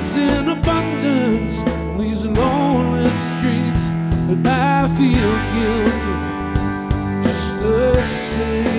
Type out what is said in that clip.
it's in abundance on these lonely streets, but I feel guilty just the same.